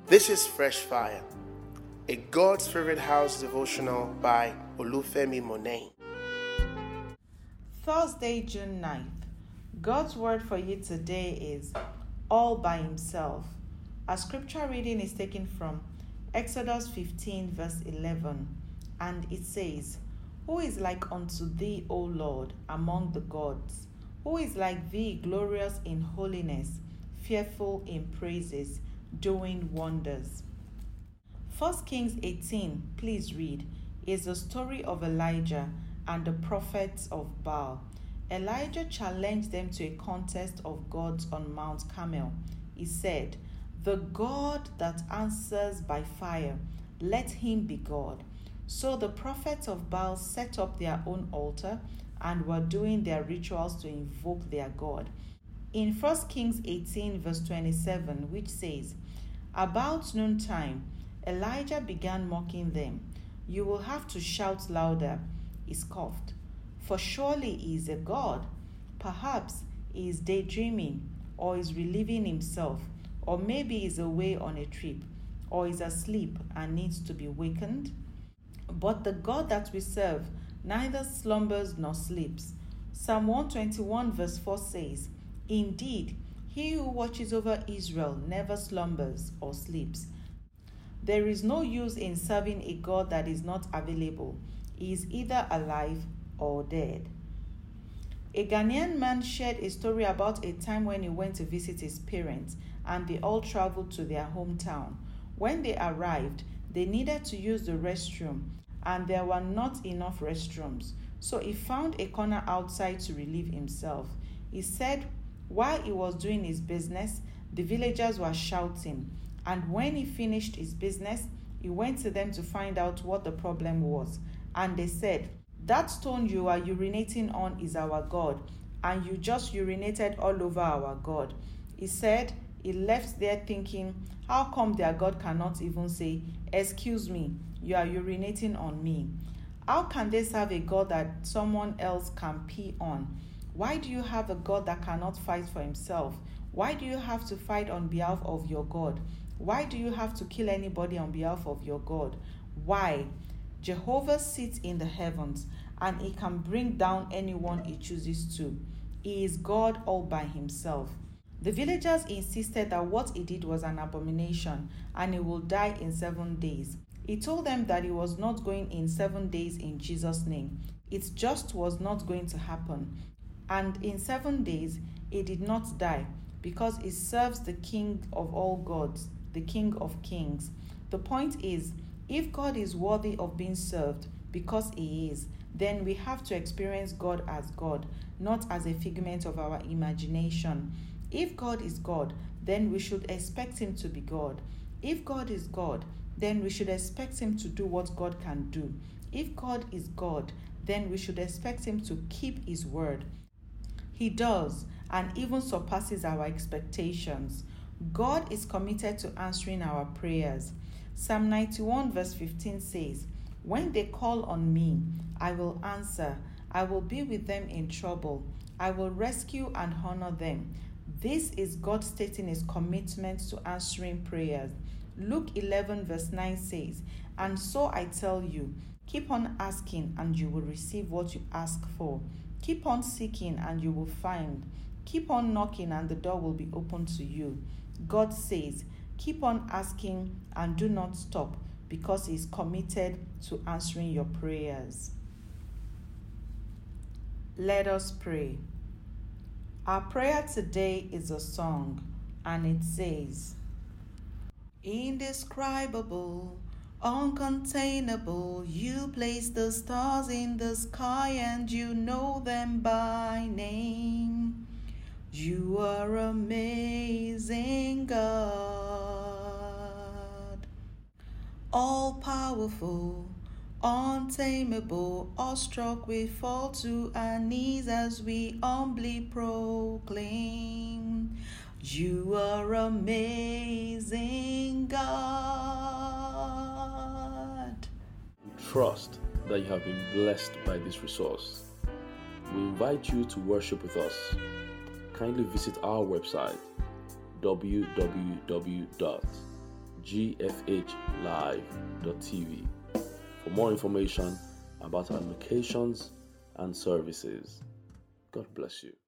This is Fresh Fire, a God's Favorite House devotional by Olufemi Monet. Thursday, June 9th. God's word for you today is all by himself. Our scripture reading is taken from Exodus 15 verse 11, and it says, "Who is like unto thee, O Lord, among the gods? Who is like thee, glorious in holiness, fearful in praises, doing wonders?" 1 Kings 18, please read, is the story of Elijah and the prophets of Baal. Elijah challenged them to a contest of gods on Mount Carmel. He said, "The God that answers by fire, let him be God." So the prophets of Baal set up their own altar and were doing their rituals to invoke their God. In 1 Kings 18 verse 27, which says, "About noontime, Elijah began mocking them. 'You will have to shout louder,' he scoffed, 'for surely he is a god. Perhaps he is daydreaming, or is relieving himself, or maybe he is away on a trip, or is asleep and needs to be wakened. But the God that we serve neither slumbers nor sleeps." Psalm 121 verse 4 says, "Indeed, he who watches over Israel never slumbers or sleeps." There is no use in serving a God that is not available. He is either alive or dead. A Ghanaian man shared a story about a time when he went to visit his parents and they all traveled to their hometown. When they arrived, they needed to use the restroom and there were not enough restrooms. So he found a corner outside to relieve himself. He said while he was doing his business, the villagers were shouting, and when he finished his business, he went to them to find out what the problem was. And they said, "That stone you are urinating on is our God, and you just urinated all over our God." He said he left there thinking, how come their God cannot even say, "Excuse me, you are urinating on me"? How can they serve a God that someone else can pee on? Why do you have a God that cannot fight for himself? Why do you have to fight on behalf of your God? Why do you have to kill anybody on behalf of your God? Why? Jehovah sits in the heavens and he can bring down anyone he chooses to. He is God all by himself. The villagers insisted that what he did was an abomination and he will die in 7 days. He told them that he was not going in 7 days in Jesus' name. It just was not going to happen. And in 7 days, he did not die because he serves the King of all gods, the King of kings. The point is, if God is worthy of being served because he is, then we have to experience God as God, not as a figment of our imagination. If God is God, then we should expect him to be God. If God is God, then we should expect him to do what God can do. If God is God, then we should expect him to keep his word. He does, and even surpasses our expectations. God is committed to answering our prayers. Psalm 91 verse 15 says, "When they call on me, I will answer. I will be with them in trouble. I will rescue and honor them." This is God stating his commitment to answering prayers. Luke 11 verse 9 says, "And so I tell you, keep on asking and you will receive what you ask for. Keep on seeking and you will find. Keep on knocking and the door will be opened to you." God says, keep on asking and do not stop because he is committed to answering your prayers. Let us pray. Our prayer today is a song, and it says, "Indescribable, uncontainable, you place the stars in the sky and you know them by name. You are amazing, God. All-powerful, untamable, awestruck we fall to our knees as we humbly proclaim, you are amazing, God. We trust that you have been blessed by this resource. We invite you to worship with us. Kindly visit our website www gfhlive.tv for more information about our locations and services. God bless you.